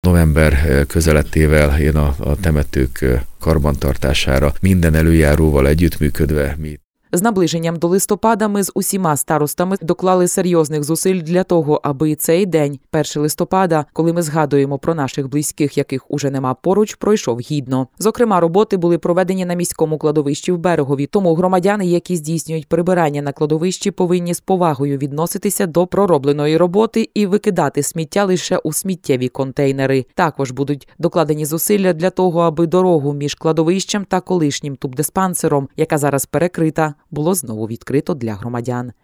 November közelettével én a temetők karbantartására minden előjáróval együttműködve mi. З наближенням до листопада ми з усіма старостами доклали серйозних зусиль для того, аби цей день, 1 листопада, коли ми згадуємо про наших близьких, яких уже нема поруч, пройшов гідно. Зокрема, роботи були проведені на міському кладовищі в Берегові, тому громадяни, які здійснюють прибирання на кладовищі, повинні з повагою відноситися до проробленої роботи і викидати сміття лише у сміттєві контейнери. Також будуть докладені зусилля для того, аби дорогу між кладовищем та колишнім тубдиспансером, яка зараз перекрита, було знову відкрито для громадян.